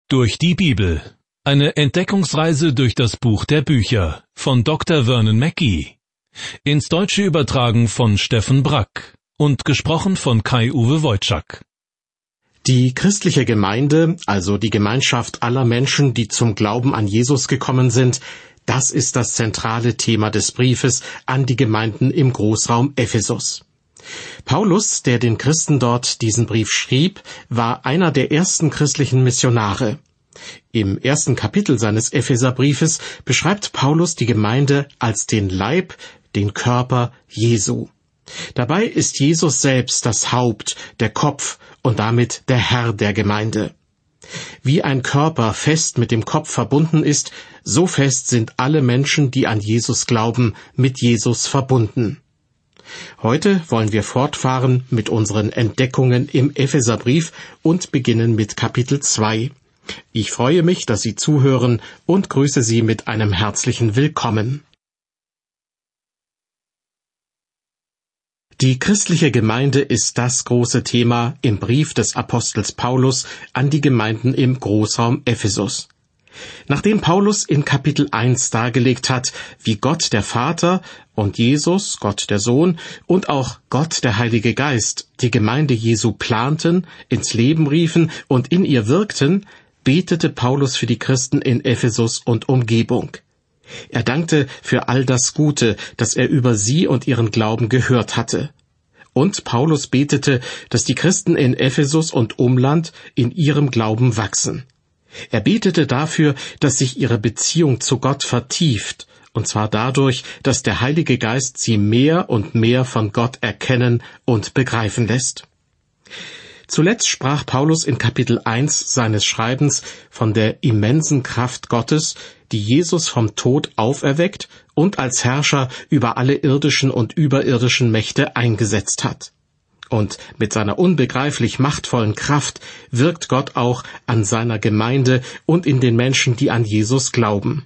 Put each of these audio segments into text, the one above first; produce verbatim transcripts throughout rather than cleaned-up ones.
Durch die Bibel. Eine Entdeckungsreise durch das Buch der Bücher von Doktor Vernon Mackey. Ins Deutsche übertragen von Steffen Brack und gesprochen von Kai-Uwe Wojczak. Die christliche Gemeinde, also die Gemeinschaft aller Menschen, die zum Glauben an Jesus gekommen sind, das ist das zentrale Thema des Briefes an die Gemeinden im Großraum Ephesus. Paulus, der den Christen dort diesen Brief schrieb, war einer der ersten christlichen Missionare. Im ersten Kapitel seines Epheserbriefes beschreibt Paulus die Gemeinde als den Leib, den Körper Jesu. Dabei ist Jesus selbst das Haupt, der Kopf und damit der Herr der Gemeinde. Wie ein Körper fest mit dem Kopf verbunden ist, so fest sind alle Menschen, die an Jesus glauben, mit Jesus verbunden. Heute wollen wir fortfahren mit unseren Entdeckungen im Epheserbrief und beginnen mit Kapitel zwei. Ich freue mich, dass Sie zuhören und grüße Sie mit einem herzlichen Willkommen. Die christliche Gemeinde ist das große Thema im Brief des Apostels Paulus an die Gemeinden im Großraum Ephesus. Nachdem Paulus in Kapitel eins dargelegt hat, wie Gott der Vater und Jesus, Gott der Sohn und auch Gott der Heilige Geist die Gemeinde Jesu planten, ins Leben riefen und in ihr wirkten, betete Paulus für die Christen in Ephesus und Umgebung. Er dankte für all das Gute, das er über sie und ihren Glauben gehört hatte. Und Paulus betete, dass die Christen in Ephesus und Umland in ihrem Glauben wachsen. Er betete dafür, dass sich ihre Beziehung zu Gott vertieft, und zwar dadurch, dass der Heilige Geist sie mehr und mehr von Gott erkennen und begreifen lässt. Zuletzt sprach Paulus in Kapitel eins seines Schreibens von der immensen Kraft Gottes, die Jesus vom Tod auferweckt und als Herrscher über alle irdischen und überirdischen Mächte eingesetzt hat. Und mit seiner unbegreiflich machtvollen Kraft wirkt Gott auch an seiner Gemeinde und in den Menschen, die an Jesus glauben.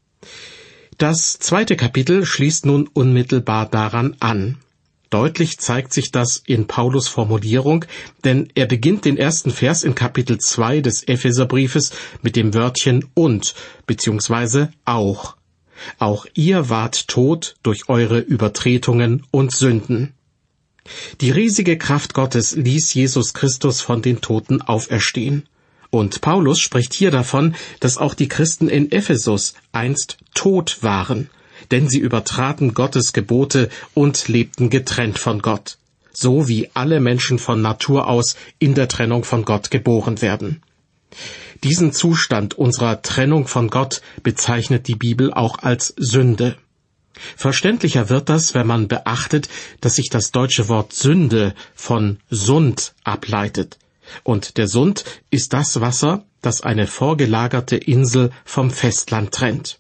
Das zweite Kapitel schließt nun unmittelbar daran an. Deutlich zeigt sich das in Paulus' Formulierung, denn er beginnt den ersten Vers in Kapitel zwei des Epheserbriefes mit dem Wörtchen und bzw. auch. Auch ihr wart tot durch eure Übertretungen und Sünden. Die riesige Kraft Gottes ließ Jesus Christus von den Toten auferstehen. Und Paulus spricht hier davon, dass auch die Christen in Ephesus einst tot waren, denn sie übertraten Gottes Gebote und lebten getrennt von Gott, so wie alle Menschen von Natur aus in der Trennung von Gott geboren werden. Diesen Zustand unserer Trennung von Gott bezeichnet die Bibel auch als Sünde. Verständlicher wird das, wenn man beachtet, dass sich das deutsche Wort Sünde von Sund ableitet. Und der Sund ist das Wasser, das eine vorgelagerte Insel vom Festland trennt.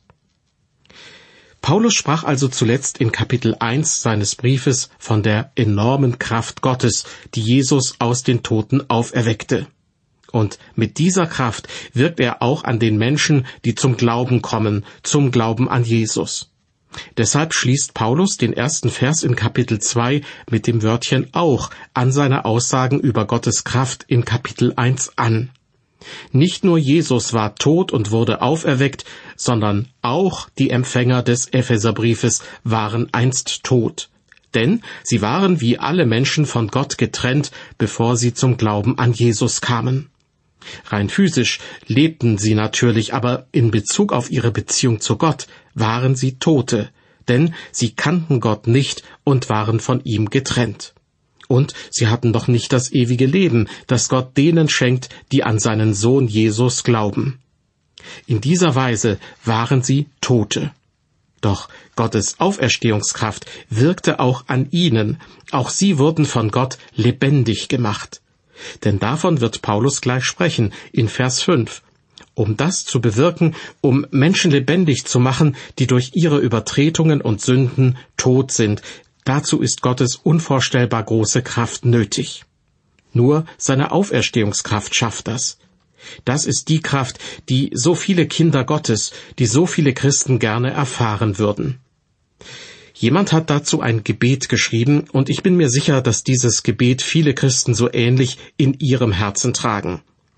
Paulus sprach also zuletzt in Kapitel eins seines Briefes von der enormen Kraft Gottes, die Jesus aus den Toten auferweckte. Und mit dieser Kraft wirkt er auch an den Menschen, die zum Glauben kommen, zum Glauben an Jesus. Deshalb schließt Paulus den ersten Vers in Kapitel zwei mit dem Wörtchen auch an seine Aussagen über Gottes Kraft in Kapitel eins an. Nicht nur Jesus war tot und wurde auferweckt, sondern auch die Empfänger des Epheserbriefes waren einst tot. Denn sie waren wie alle Menschen von Gott getrennt, bevor sie zum Glauben an Jesus kamen. Rein physisch lebten sie natürlich, aber in Bezug auf ihre Beziehung zu Gott waren sie Tote, denn sie kannten Gott nicht und waren von ihm getrennt. Und sie hatten doch nicht das ewige Leben, das Gott denen schenkt, die an seinen Sohn Jesus glauben. In dieser Weise waren sie Tote. Doch Gottes Auferstehungskraft wirkte auch an ihnen, auch sie wurden von Gott lebendig gemacht. Denn davon wird Paulus gleich sprechen, in Vers fünf. Um das zu bewirken, um Menschen lebendig zu machen, die durch ihre Übertretungen und Sünden tot sind, dazu ist Gottes unvorstellbar große Kraft nötig. Nur seine Auferstehungskraft schafft das. Das ist die Kraft, die so viele Kinder Gottes, die so viele Christen gerne erfahren würden. Jemand hat dazu ein Gebet geschrieben, und ich bin mir sicher, dass dieses Gebet viele Christen so ähnlich in ihrem Herzen tragen.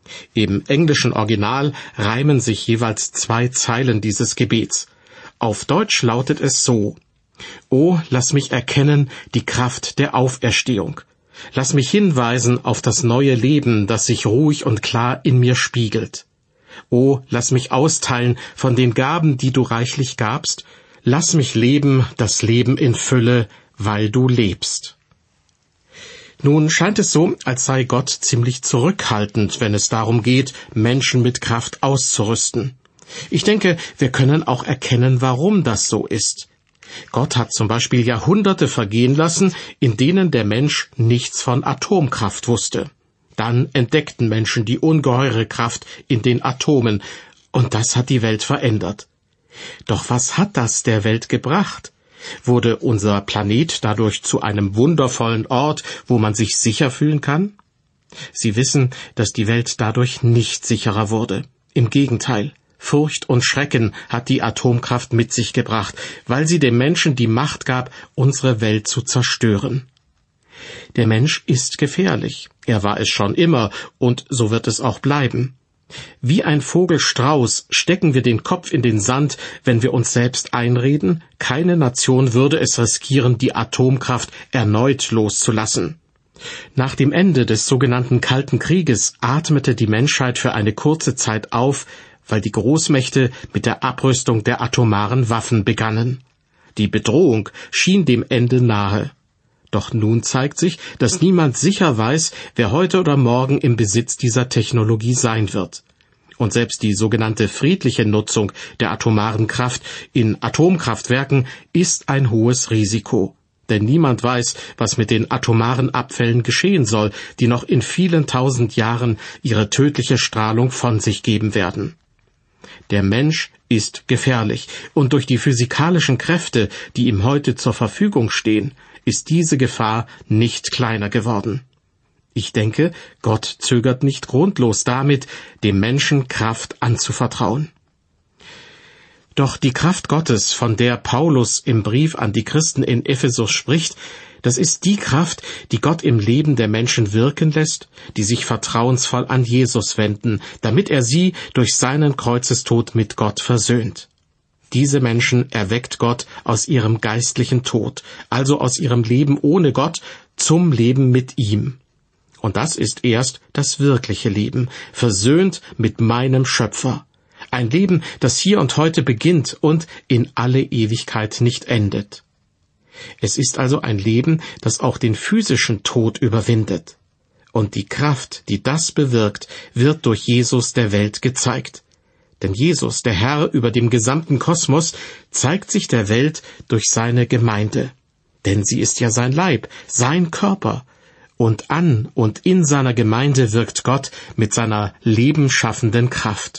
Im englischen Original reimen sich jeweils zwei Zeilen dieses Gebets. Auf Deutsch lautet es so: O, lass mich erkennen die Kraft der Auferstehung. Lass mich hinweisen auf das neue Leben, das sich ruhig und klar in mir spiegelt. O, lass mich austeilen von den Gaben, die du reichlich gabst. Lass mich leben das Leben in Fülle, weil du lebst. Nun scheint es so, als sei Gott ziemlich zurückhaltend, wenn es darum geht, Menschen mit Kraft auszurüsten. Ich denke, wir können auch erkennen, warum das so ist. Gott hat zum Beispiel Jahrhunderte vergehen lassen, in denen der Mensch nichts von Atomkraft wusste. Dann entdeckten Menschen die ungeheure Kraft in den Atomen, und das hat die Welt verändert. Doch was hat das der Welt gebracht? Wurde unser Planet dadurch zu einem wundervollen Ort, wo man sich sicher fühlen kann? Sie wissen, dass die Welt dadurch nicht sicherer wurde. Im Gegenteil. Furcht und Schrecken hat die Atomkraft mit sich gebracht, weil sie dem Menschen die Macht gab, unsere Welt zu zerstören. Der Mensch ist gefährlich. Er war es schon immer, und so wird es auch bleiben. Wie ein Vogelstrauß stecken wir den Kopf in den Sand, wenn wir uns selbst einreden, keine Nation würde es riskieren, die Atomkraft erneut loszulassen. Nach dem Ende des sogenannten Kalten Krieges atmete die Menschheit für eine kurze Zeit auf, weil die Großmächte mit der Abrüstung der atomaren Waffen begannen. Die Bedrohung schien dem Ende nahe. Doch nun zeigt sich, dass niemand sicher weiß, wer heute oder morgen im Besitz dieser Technologie sein wird. Und selbst die sogenannte friedliche Nutzung der atomaren Kraft in Atomkraftwerken ist ein hohes Risiko. Denn niemand weiß, was mit den atomaren Abfällen geschehen soll, die noch in vielen tausend Jahren ihre tödliche Strahlung von sich geben werden. Der Mensch ist gefährlich, und durch die physikalischen Kräfte, die ihm heute zur Verfügung stehen, ist diese Gefahr nicht kleiner geworden. Ich denke, Gott zögert nicht grundlos damit, dem Menschen Kraft anzuvertrauen. Doch die Kraft Gottes, von der Paulus im Brief an die Christen in Ephesus spricht, das ist die Kraft, die Gott im Leben der Menschen wirken lässt, die sich vertrauensvoll an Jesus wenden, damit er sie durch seinen Kreuzestod mit Gott versöhnt. Diese Menschen erweckt Gott aus ihrem geistlichen Tod, also aus ihrem Leben ohne Gott, zum Leben mit ihm. Und das ist erst das wirkliche Leben, versöhnt mit meinem Schöpfer. Ein Leben, das hier und heute beginnt und in alle Ewigkeit nicht endet. Es ist also ein Leben, das auch den physischen Tod überwindet. Und die Kraft, die das bewirkt, wird durch Jesus der Welt gezeigt. Denn Jesus, der Herr über dem gesamten Kosmos, zeigt sich der Welt durch seine Gemeinde. Denn sie ist ja sein Leib, sein Körper. Und an und in seiner Gemeinde wirkt Gott mit seiner lebensschaffenden Kraft.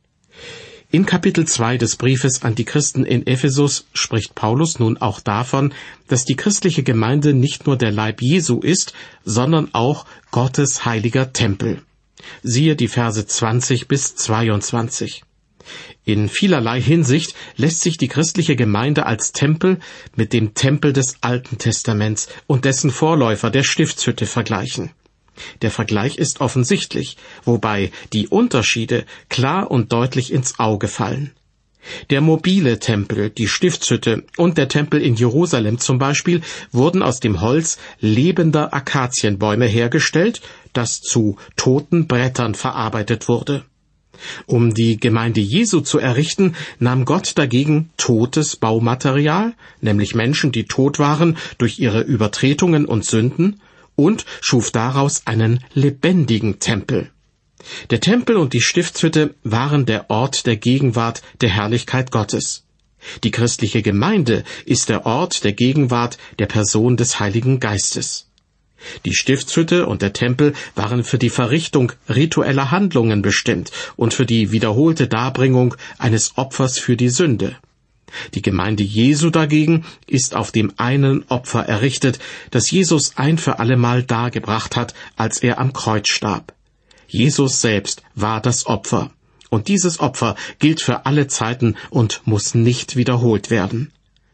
In Kapitel zwei des Briefes an die Christen in Ephesus spricht Paulus nun auch davon, dass die christliche Gemeinde nicht nur der Leib Jesu ist, sondern auch Gottes heiliger Tempel. Siehe die Verse zwanzig bis zweiundzwanzig. In vielerlei Hinsicht lässt sich die christliche Gemeinde als Tempel mit dem Tempel des Alten Testaments und dessen Vorläufer der Stiftshütte vergleichen. Der Vergleich ist offensichtlich, wobei die Unterschiede klar und deutlich ins Auge fallen. Der mobile Tempel, die Stiftshütte und der Tempel in Jerusalem zum Beispiel wurden aus dem Holz lebender Akazienbäume hergestellt, das zu toten Brettern verarbeitet wurde. Um die Gemeinde Jesu zu errichten, nahm Gott dagegen totes Baumaterial, nämlich Menschen, die tot waren durch ihre Übertretungen und Sünden, und schuf daraus einen lebendigen Tempel. Der Tempel und die Stiftshütte waren der Ort der Gegenwart der Herrlichkeit Gottes. Die christliche Gemeinde ist der Ort der Gegenwart der Person des Heiligen Geistes. Die Stiftshütte und der Tempel waren für die Verrichtung ritueller Handlungen bestimmt und für die wiederholte Darbringung eines Opfers für die Sünde. Die Gemeinde Jesu dagegen ist auf dem einen Opfer errichtet, das Jesus ein für allemal dargebracht hat, als er am Kreuz starb. Jesus selbst war das Opfer, und dieses Opfer gilt für alle Zeiten und muss nicht wiederholt werden.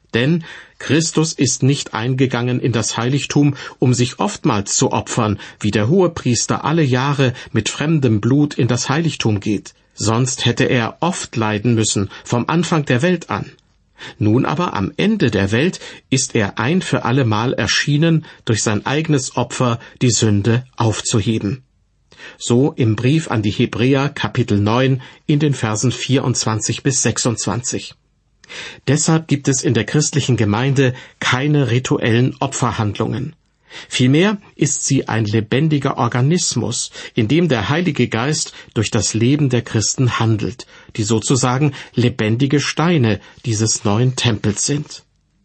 Denn Christus ist nicht eingegangen in das Heiligtum, um sich oftmals zu opfern, wie der Hohepriester alle Jahre mit fremdem Blut in das Heiligtum geht. Sonst hätte er oft leiden müssen, vom Anfang der Welt an. Nun aber am Ende der Welt ist er ein für allemal erschienen, durch sein eigenes Opfer die Sünde aufzuheben. So im Brief an die Hebräer Kapitel neun in den Versen vierundzwanzig bis sechsundzwanzig. Deshalb gibt es in der christlichen Gemeinde keine rituellen Opferhandlungen. Vielmehr ist sie ein lebendiger Organismus, in dem der Heilige Geist durch das Leben der Christen handelt, die sozusagen lebendige Steine dieses neuen Tempels sind.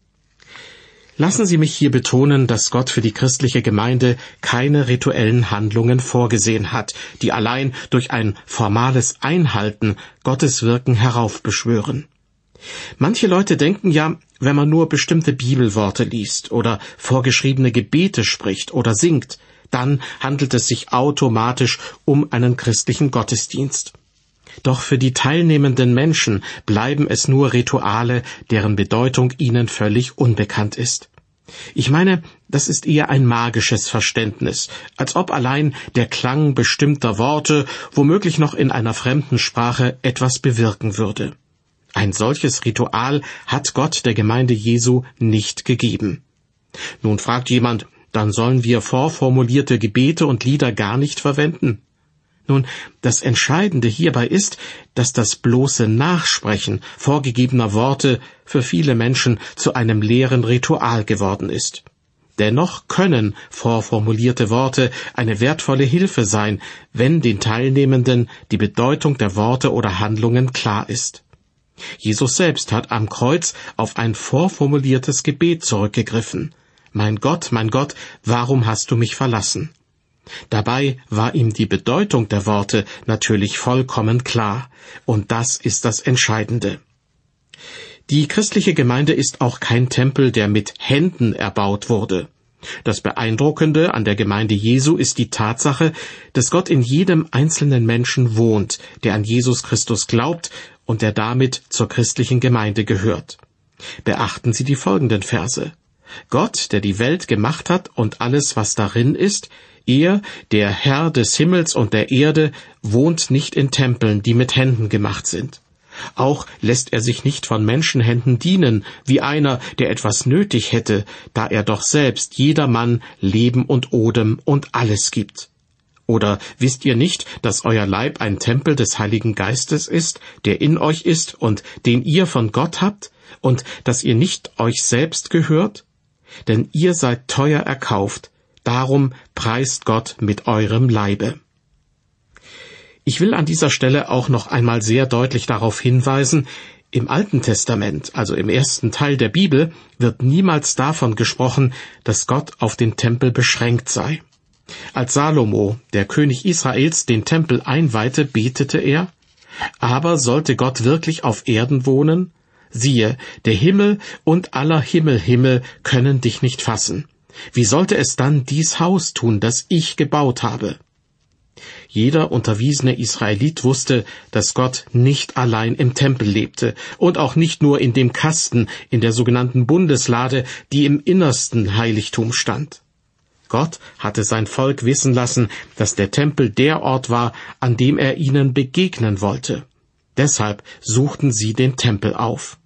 Lassen Sie mich hier betonen, dass Gott für die christliche Gemeinde keine rituellen Handlungen vorgesehen hat, die allein durch ein formales Einhalten Gottes Wirken heraufbeschwören. Manche Leute denken ja, wenn man nur bestimmte Bibelworte liest oder vorgeschriebene Gebete spricht oder singt, dann handelt es sich automatisch um einen christlichen Gottesdienst. Doch für die teilnehmenden Menschen bleiben es nur Rituale, deren Bedeutung ihnen völlig unbekannt ist. Ich meine, das ist eher ein magisches Verständnis, als ob allein der Klang bestimmter Worte womöglich noch in einer fremden Sprache etwas bewirken würde. Ein solches Ritual hat Gott der Gemeinde Jesu nicht gegeben. Nun fragt jemand, dann sollen wir vorformulierte Gebete und Lieder gar nicht verwenden? Nun, das Entscheidende hierbei ist, dass das bloße Nachsprechen vorgegebener Worte für viele Menschen zu einem leeren Ritual geworden ist. Dennoch können vorformulierte Worte eine wertvolle Hilfe sein, wenn den Teilnehmenden die Bedeutung der Worte oder Handlungen klar ist. Jesus selbst hat am Kreuz auf ein vorformuliertes Gebet zurückgegriffen. Mein Gott, mein Gott, warum hast du mich verlassen? Dabei war ihm die Bedeutung der Worte natürlich vollkommen klar, und das ist das Entscheidende. Die christliche Gemeinde ist auch kein Tempel, der mit Händen erbaut wurde. Das Beeindruckende an der Gemeinde Jesu ist die Tatsache, dass Gott in jedem einzelnen Menschen wohnt, der an Jesus Christus glaubt und der damit zur christlichen Gemeinde gehört. Beachten Sie die folgenden Verse. Gott, der die Welt gemacht hat und alles, was darin ist, er, der Herr des Himmels und der Erde, wohnt nicht in Tempeln, die mit Händen gemacht sind. Auch lässt er sich nicht von Menschenhänden dienen, wie einer, der etwas nötig hätte, da er doch selbst jedermann Leben und Odem und alles gibt. Oder wisst ihr nicht, dass euer Leib ein Tempel des Heiligen Geistes ist, der in euch ist und den ihr von Gott habt, und dass ihr nicht euch selbst gehört? Denn ihr seid teuer erkauft, darum preist Gott mit eurem Leibe. Ich will an dieser Stelle auch noch einmal sehr deutlich darauf hinweisen, im Alten Testament, also im ersten Teil der Bibel, wird niemals davon gesprochen, dass Gott auf den Tempel beschränkt sei. Als Salomo, der König Israels, den Tempel einweihte, betete er, aber sollte Gott wirklich auf Erden wohnen? Siehe, der Himmel und aller Himmelhimmel können dich nicht fassen. Wie sollte es dann dies Haus tun, das ich gebaut habe? Jeder unterwiesene Israelit wusste, dass Gott nicht allein im Tempel lebte und auch nicht nur in dem Kasten in der sogenannten Bundeslade, die im innersten Heiligtum stand. Gott hatte sein Volk wissen lassen, dass der Tempel der Ort war, an dem er ihnen begegnen wollte. Deshalb suchten sie den Tempel auf.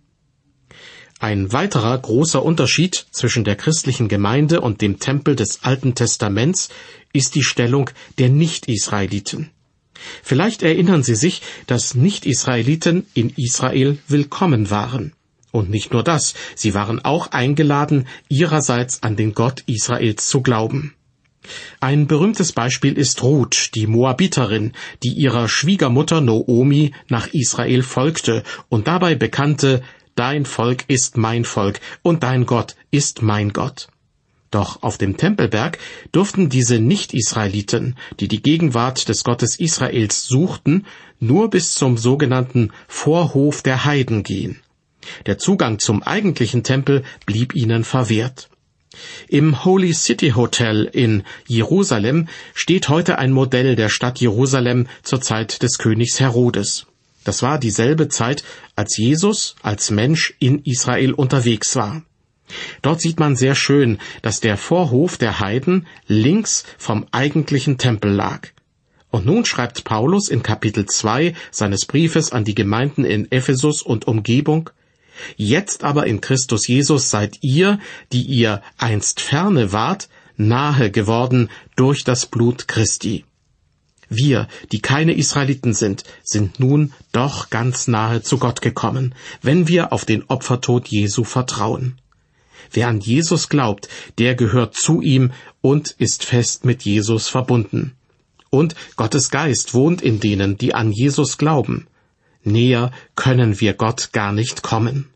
Ein weiterer großer Unterschied zwischen der christlichen Gemeinde und dem Tempel des Alten Testaments ist die Stellung der Nicht-Israeliten. Vielleicht erinnern Sie sich, dass Nicht-Israeliten in Israel willkommen waren. Und nicht nur das, sie waren auch eingeladen, ihrerseits an den Gott Israels zu glauben. Ein berühmtes Beispiel ist Ruth, die Moabiterin, die ihrer Schwiegermutter Noomi nach Israel folgte und dabei bekannte, Dein Volk ist mein Volk und dein Gott ist mein Gott. Doch auf dem Tempelberg durften diese Nicht-Israeliten, die die Gegenwart des Gottes Israels suchten, nur bis zum sogenannten Vorhof der Heiden gehen. Der Zugang zum eigentlichen Tempel blieb ihnen verwehrt. Im Holy City Hotel in Jerusalem steht heute ein Modell der Stadt Jerusalem zur Zeit des Königs Herodes. Das war dieselbe Zeit, als Jesus als Mensch in Israel unterwegs war. Dort sieht man sehr schön, dass der Vorhof der Heiden links vom eigentlichen Tempel lag. Und nun schreibt Paulus in Kapitel zwei seines Briefes an die Gemeinden in Ephesus und Umgebung: Jetzt aber in Christus Jesus seid ihr, die ihr einst ferne wart, nahe geworden durch das Blut Christi. Wir, die keine Israeliten sind, sind nun doch ganz nahe zu Gott gekommen, wenn wir auf den Opfertod Jesu vertrauen. Wer an Jesus glaubt, der gehört zu ihm und ist fest mit Jesus verbunden. Und Gottes Geist wohnt in denen, die an Jesus glauben. Näher können wir Gott gar nicht kommen.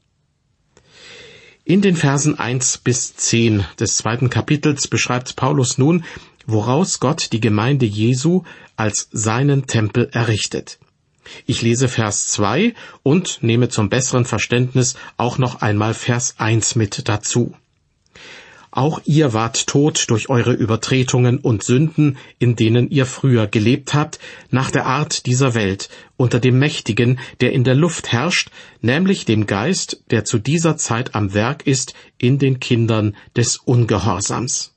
In den Versen eins bis zehn des zweiten Kapitels beschreibt Paulus nun, woraus Gott die Gemeinde Jesu als seinen Tempel errichtet. Ich lese Vers zwei und nehme zum besseren Verständnis auch noch einmal Vers eins mit dazu. Auch ihr wart tot durch eure Übertretungen und Sünden, in denen ihr früher gelebt habt, nach der Art dieser Welt, unter dem Mächtigen, der in der Luft herrscht, nämlich dem Geist, der zu dieser Zeit am Werk ist in den Kindern des Ungehorsams.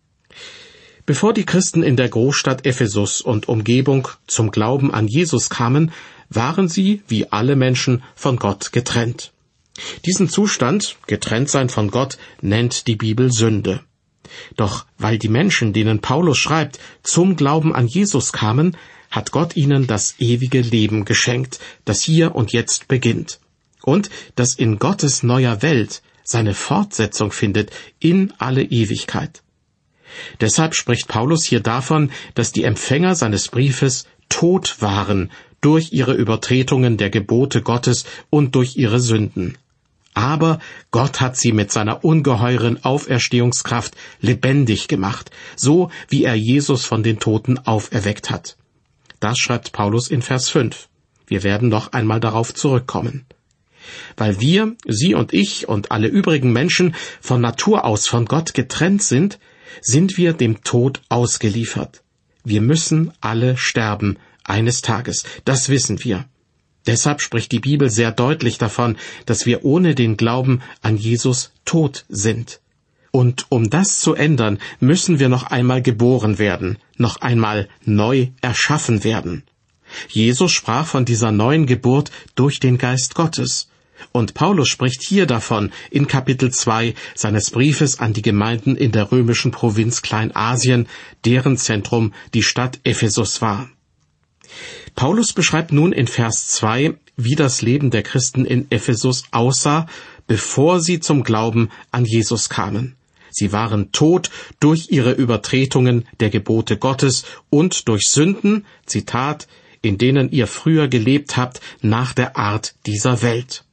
Bevor die Christen in der Großstadt Ephesus und Umgebung zum Glauben an Jesus kamen, waren sie, wie alle Menschen, von Gott getrennt. Diesen Zustand, getrennt sein von Gott, nennt die Bibel Sünde. Doch weil die Menschen, denen Paulus schreibt, zum Glauben an Jesus kamen, hat Gott ihnen das ewige Leben geschenkt, das hier und jetzt beginnt. Und das in Gottes neuer Welt seine Fortsetzung findet in alle Ewigkeit. Deshalb spricht Paulus hier davon, dass die Empfänger seines Briefes tot waren durch ihre Übertretungen der Gebote Gottes und durch ihre Sünden. Aber Gott hat sie mit seiner ungeheuren Auferstehungskraft lebendig gemacht, so wie er Jesus von den Toten auferweckt hat. Das schreibt Paulus in Vers fünf. Wir werden noch einmal darauf zurückkommen. Weil wir, Sie und ich und alle übrigen Menschen von Natur aus von Gott getrennt sind, sind wir dem Tod ausgeliefert. Wir müssen alle sterben, eines Tages, das wissen wir. Deshalb spricht die Bibel sehr deutlich davon, dass wir ohne den Glauben an Jesus tot sind. Und um das zu ändern, müssen wir noch einmal geboren werden, noch einmal neu erschaffen werden. Jesus sprach von dieser neuen Geburt durch den Geist Gottes. Und Paulus spricht hier davon in Kapitel zwei seines Briefes an die Gemeinden in der römischen Provinz Kleinasien, deren Zentrum die Stadt Ephesus war. Paulus beschreibt nun in Vers zwei, wie das Leben der Christen in Ephesus aussah, bevor sie zum Glauben an Jesus kamen. Sie waren tot durch ihre Übertretungen der Gebote Gottes und durch Sünden, Zitat, in denen ihr früher gelebt habt, nach der Art dieser Welt.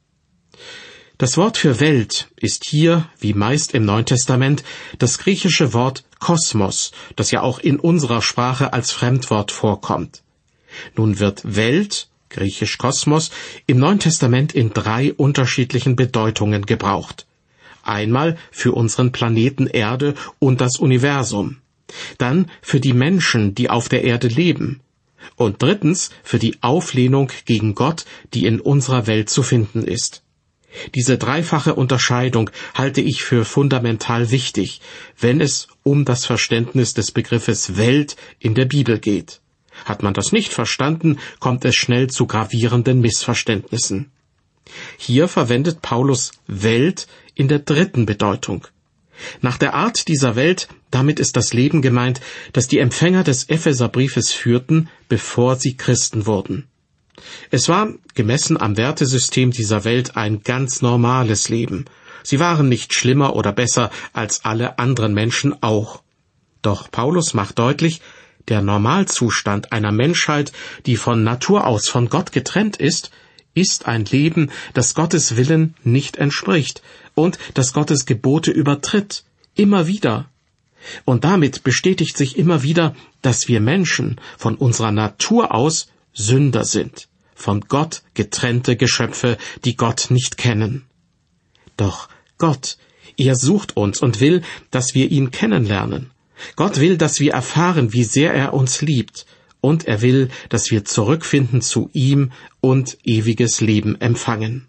Das Wort für Welt ist hier, wie meist im Neuen Testament, das griechische Wort Kosmos, das ja auch in unserer Sprache als Fremdwort vorkommt. Nun wird Welt, griechisch Kosmos, im Neuen Testament in drei unterschiedlichen Bedeutungen gebraucht. Einmal für unseren Planeten Erde und das Universum, dann für die Menschen, die auf der Erde leben, und drittens für die Auflehnung gegen Gott, die in unserer Welt zu finden ist. Diese dreifache Unterscheidung halte ich für fundamental wichtig, wenn es um das Verständnis des Begriffes Welt in der Bibel geht. Hat man das nicht verstanden, kommt es schnell zu gravierenden Missverständnissen. Hier verwendet Paulus Welt in der dritten Bedeutung. Nach der Art dieser Welt, damit ist das Leben gemeint, das die Empfänger des Epheserbriefes führten, bevor sie Christen wurden. Es war, gemessen am Wertesystem dieser Welt, ein ganz normales Leben. Sie waren nicht schlimmer oder besser als alle anderen Menschen auch. Doch Paulus macht deutlich, der Normalzustand einer Menschheit, die von Natur aus von Gott getrennt ist, ist ein Leben, das Gottes Willen nicht entspricht und das Gottes Gebote übertritt, immer wieder. Und damit bestätigt sich immer wieder, dass wir Menschen von unserer Natur aus Sünder sind, von Gott getrennte Geschöpfe, die Gott nicht kennen. Doch Gott, er sucht uns und will, dass wir ihn kennenlernen. Gott will, dass wir erfahren, wie sehr er uns liebt, und er will, dass wir zurückfinden zu ihm und ewiges Leben empfangen.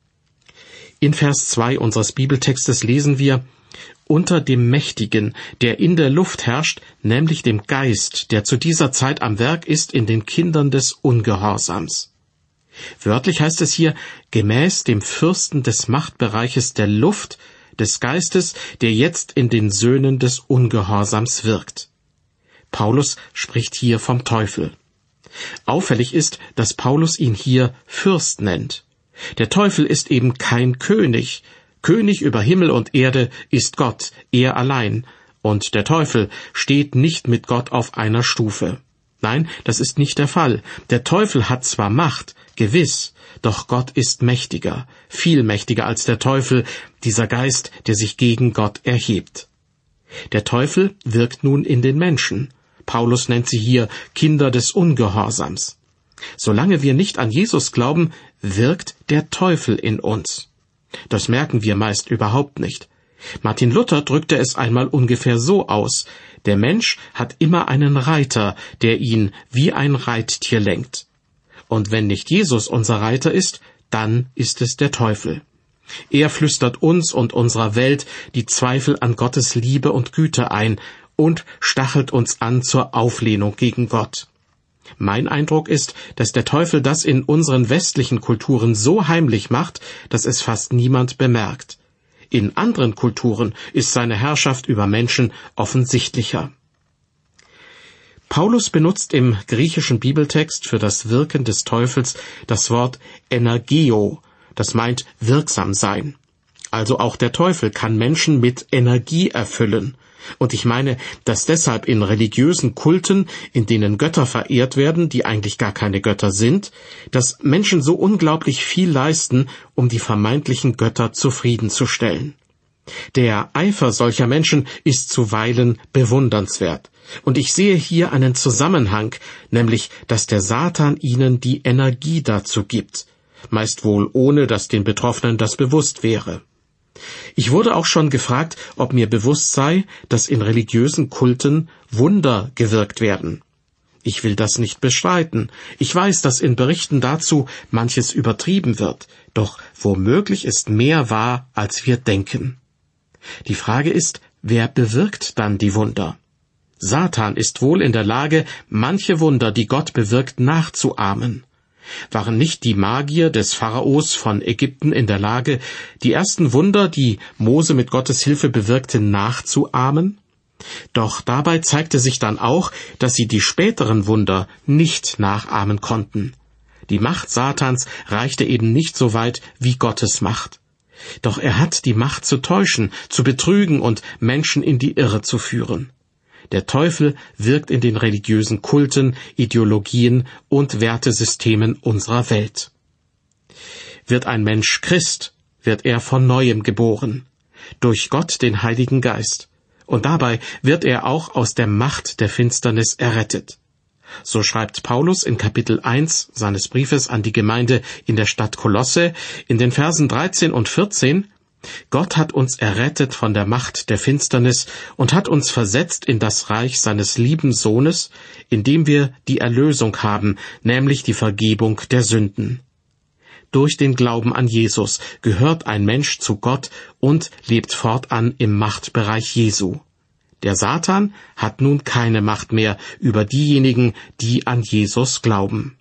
In Vers zwei unseres Bibeltextes lesen wir: Unter dem Mächtigen, der in der Luft herrscht, nämlich dem Geist, der zu dieser Zeit am Werk ist in den Kindern des Ungehorsams. Wörtlich heißt es hier, gemäß dem Fürsten des Machtbereiches der Luft, des Geistes, der jetzt in den Söhnen des Ungehorsams wirkt. Paulus spricht hier vom Teufel. Auffällig ist, dass Paulus ihn hier Fürst nennt. Der Teufel ist eben kein König. König über Himmel und Erde ist Gott, er allein. Und der Teufel steht nicht mit Gott auf einer Stufe. Nein, das ist nicht der Fall. Der Teufel hat zwar Macht, gewiss, doch Gott ist mächtiger, viel mächtiger als der Teufel, dieser Geist, der sich gegen Gott erhebt. Der Teufel wirkt nun in den Menschen. Paulus nennt sie hier Kinder des Ungehorsams. Solange wir nicht an Jesus glauben, wirkt der Teufel in uns. Das merken wir meist überhaupt nicht. Martin Luther drückte es einmal ungefähr so aus: Der Mensch hat immer einen Reiter, der ihn wie ein Reittier lenkt. Und wenn nicht Jesus unser Reiter ist, dann ist es der Teufel. Er flüstert uns und unserer Welt die Zweifel an Gottes Liebe und Güte ein und stachelt uns an zur Auflehnung gegen Gott. Mein Eindruck ist, dass der Teufel das in unseren westlichen Kulturen so heimlich macht, dass es fast niemand bemerkt. In anderen Kulturen ist seine Herrschaft über Menschen offensichtlicher. Paulus benutzt im griechischen Bibeltext für das Wirken des Teufels das Wort energeo, das meint wirksam sein. Also auch der Teufel kann Menschen mit Energie erfüllen. Und ich meine, dass deshalb in religiösen Kulten, in denen Götter verehrt werden, die eigentlich gar keine Götter sind, dass Menschen so unglaublich viel leisten, um die vermeintlichen Götter zufriedenzustellen. Der Eifer solcher Menschen ist zuweilen bewundernswert. Und ich sehe hier einen Zusammenhang, nämlich, dass der Satan ihnen die Energie dazu gibt, meist wohl ohne, dass den Betroffenen das bewusst wäre. Ich wurde auch schon gefragt, ob mir bewusst sei, dass in religiösen Kulten Wunder gewirkt werden. Ich will das nicht bestreiten. Ich weiß, dass in Berichten dazu manches übertrieben wird, doch womöglich ist mehr wahr, als wir denken. Die Frage ist, wer bewirkt dann die Wunder? Satan ist wohl in der Lage, manche Wunder, die Gott bewirkt, nachzuahmen. Waren nicht die Magier des Pharaos von Ägypten in der Lage, die ersten Wunder, die Mose mit Gottes Hilfe bewirkte, nachzuahmen? Doch dabei zeigte sich dann auch, dass sie die späteren Wunder nicht nachahmen konnten. Die Macht Satans reichte eben nicht so weit wie Gottes Macht. Doch er hat die Macht zu täuschen, zu betrügen und Menschen in die Irre zu führen. Der Teufel wirkt in den religiösen Kulten, Ideologien und Wertesystemen unserer Welt. Wird ein Mensch Christ, wird er von Neuem geboren, durch Gott den Heiligen Geist, und dabei wird er auch aus der Macht der Finsternis errettet. So schreibt Paulus in Kapitel eins seines Briefes an die Gemeinde in der Stadt Kolosse in den Versen dreizehn und vierzehn: Gott hat uns errettet von der Macht der Finsternis und hat uns versetzt in das Reich seines lieben Sohnes, in dem wir die Erlösung haben, nämlich die Vergebung der Sünden. Durch den Glauben an Jesus gehört ein Mensch zu Gott und lebt fortan im Machtbereich Jesu. Der Satan hat nun keine Macht mehr über diejenigen, die an Jesus glauben.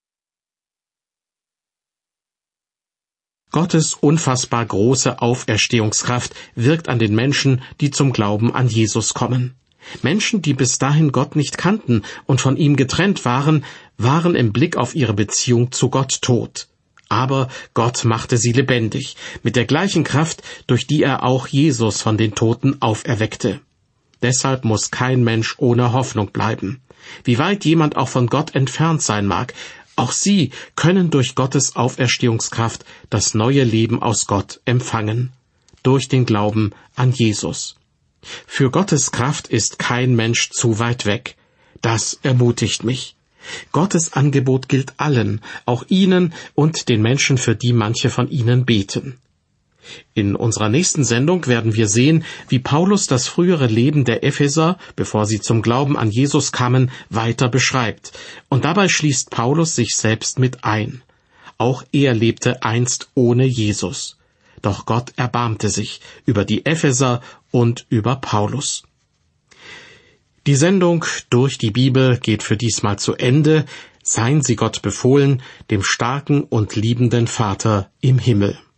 Gottes unfassbar große Auferstehungskraft wirkt an den Menschen, die zum Glauben an Jesus kommen. Menschen, die bis dahin Gott nicht kannten und von ihm getrennt waren, waren im Blick auf ihre Beziehung zu Gott tot. Aber Gott machte sie lebendig, mit der gleichen Kraft, durch die er auch Jesus von den Toten auferweckte. Deshalb muss kein Mensch ohne Hoffnung bleiben. Wie weit jemand auch von Gott entfernt sein mag, auch sie können durch Gottes Auferstehungskraft das neue Leben aus Gott empfangen, durch den Glauben an Jesus. Für Gottes Kraft ist kein Mensch zu weit weg. Das ermutigt mich. Gottes Angebot gilt allen, auch Ihnen und den Menschen, für die manche von Ihnen beten. In unserer nächsten Sendung werden wir sehen, wie Paulus das frühere Leben der Epheser, bevor sie zum Glauben an Jesus kamen, weiter beschreibt. Und dabei schließt Paulus sich selbst mit ein. Auch er lebte einst ohne Jesus. Doch Gott erbarmte sich über die Epheser und über Paulus. Die Sendung Durch die Bibel geht für diesmal zu Ende. Seien Sie Gott befohlen, dem starken und liebenden Vater im Himmel.